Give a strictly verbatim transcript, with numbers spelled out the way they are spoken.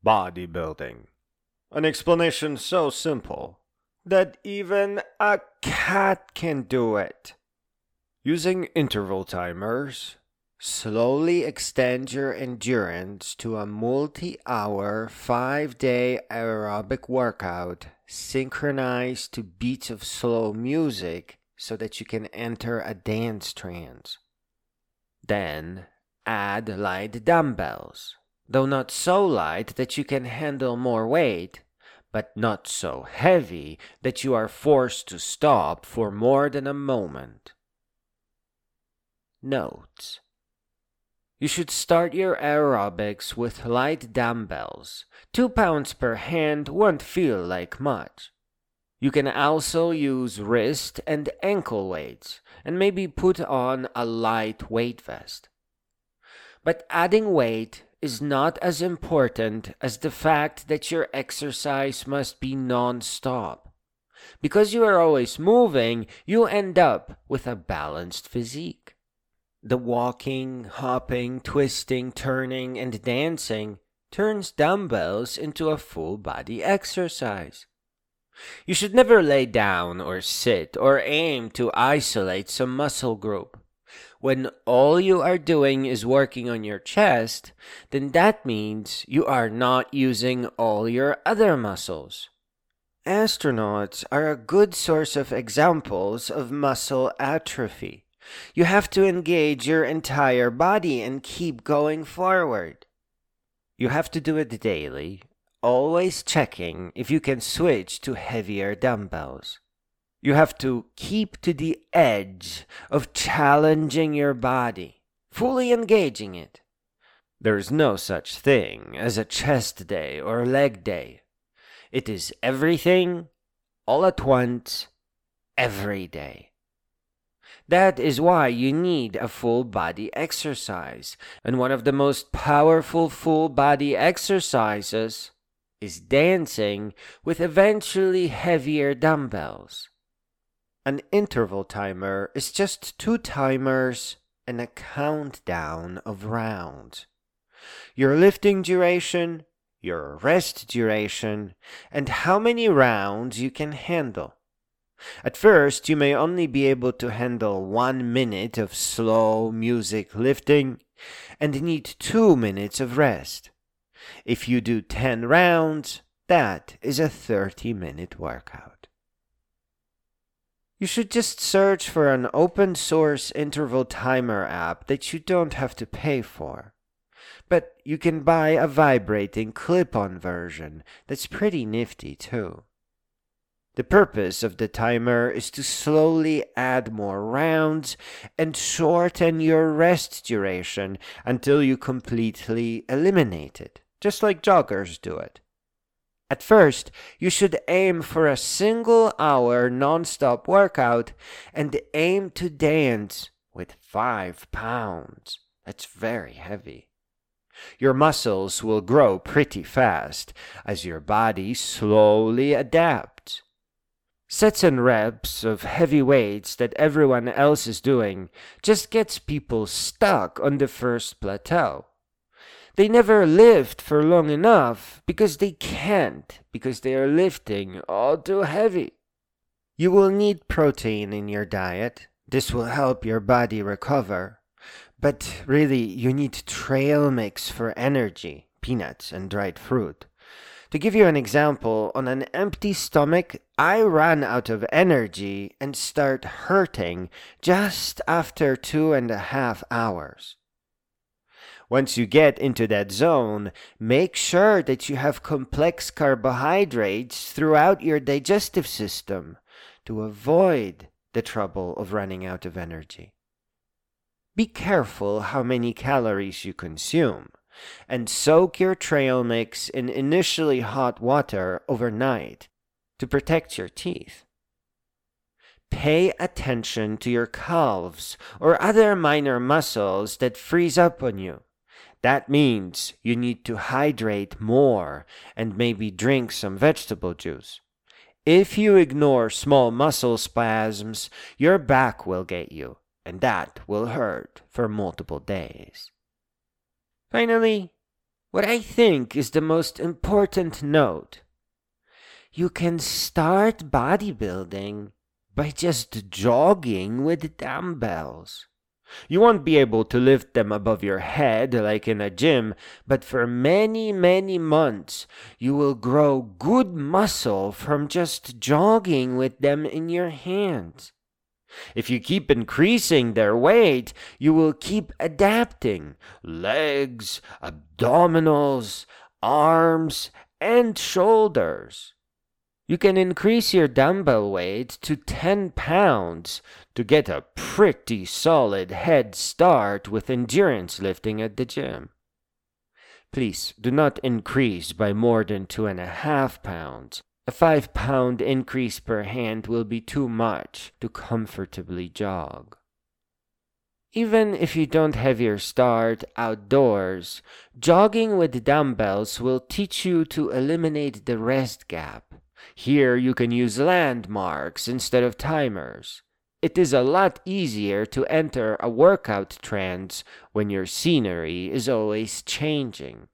Bodybuilding. An explanation so simple that even a cat can do it. Using interval timers, slowly extend your endurance to a multi-hour, five-day aerobic workout synchronized to beats of slow music so that you can enter a dance trance. Then, add light dumbbells, though not so light that you can handle more weight, but not so heavy that you are forced to stop for more than a moment. Notes: you should start your aerobics with light dumbbells. Two pounds per hand won't feel like much. You can also use wrist and ankle weights, and maybe put on a light weight vest. But adding weight is not as important as the fact that your exercise must be non-stop. Because you are always moving, you end up with a balanced physique. The walking, hopping, twisting, turning, and dancing turns dumbbells into a full body exercise. You should never lay down or sit or aim to isolate some muscle group. When all you are doing is working on your chest, then that means you are not using all your other muscles. Astronauts are a good source of examples of muscle atrophy. You have to engage your entire body and keep going forward. You have to do it daily, always checking if you can switch to heavier dumbbells. You have to keep to the edge of challenging your body, fully engaging it. There is no such thing as a chest day or leg day. It is everything, all at once, every day. That is why you need a full body exercise, and one of the most powerful full body exercises is dancing with eventually heavier dumbbells. An interval timer is just two timers and a countdown of rounds. Your lifting duration, your rest duration, and how many rounds you can handle. At first, you may only be able to handle one minute of slow music lifting and need two minutes of rest. If you do ten rounds, that is a thirty-minute workout. You should just search for an open source interval timer app that you don't have to pay for. But you can buy a vibrating clip-on version that's pretty nifty too. The purpose of the timer is to slowly add more rounds and shorten your rest duration until you completely eliminate it, just like joggers do it. At first, you should aim for a single hour non-stop workout and aim to dance with five pounds. That's very heavy. Your muscles will grow pretty fast as your body slowly adapts. Sets and reps of heavy weights that everyone else is doing just gets people stuck on the first plateau. They never lift for long enough because they can't, because they are lifting all too heavy. You will need protein in your diet. This will help your body recover. But really, you need trail mix for energy, peanuts and dried fruit. To give you an example, on an empty stomach, I run out of energy and start hurting just after two and a half hours. Once you get into that zone, make sure that you have complex carbohydrates throughout your digestive system to avoid the trouble of running out of energy. Be careful how many calories you consume, and soak your trail mix in initially hot water overnight to protect your teeth. Pay attention to your calves or other minor muscles that freeze up on you. That means you need to hydrate more and maybe drink some vegetable juice. If you ignore small muscle spasms, your back will get you, and that will hurt for multiple days. Finally, What I think is the most important note: you can start bodybuilding by just jogging with dumbbells. You won't be able to lift them above your head like in a gym, but for many, many months you will grow good muscle from just jogging with them in your hands. If you keep increasing their weight, you will keep adapting legs, abdominals, arms, and shoulders. You can increase your dumbbell weight to ten pounds to get a pretty solid head start with endurance lifting at the gym. Please do not increase by more than two and a half pounds. A five pound increase per hand will be too much to comfortably jog. Even if you don't have your start outdoors, jogging with dumbbells will teach you to eliminate the rest gap. Here you can use landmarks instead of timers. It is a lot easier to enter a workout trance when your scenery is always changing.